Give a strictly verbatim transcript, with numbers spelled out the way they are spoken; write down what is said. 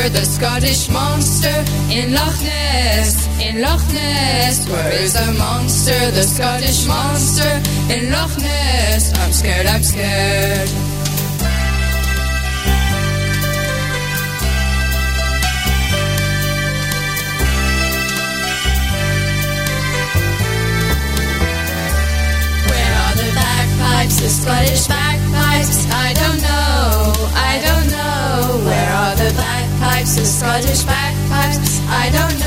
monster, the Scottish monster in Loch Ness, in Loch Ness. Where is the monster, the Scottish monster in Loch Ness? I'm scared, I'm scared. Where are the bagpipes, the Scottish bagpipes? I don't know, I don't know. Where are the bagpipes, the Scottish bagpipes? I don't know.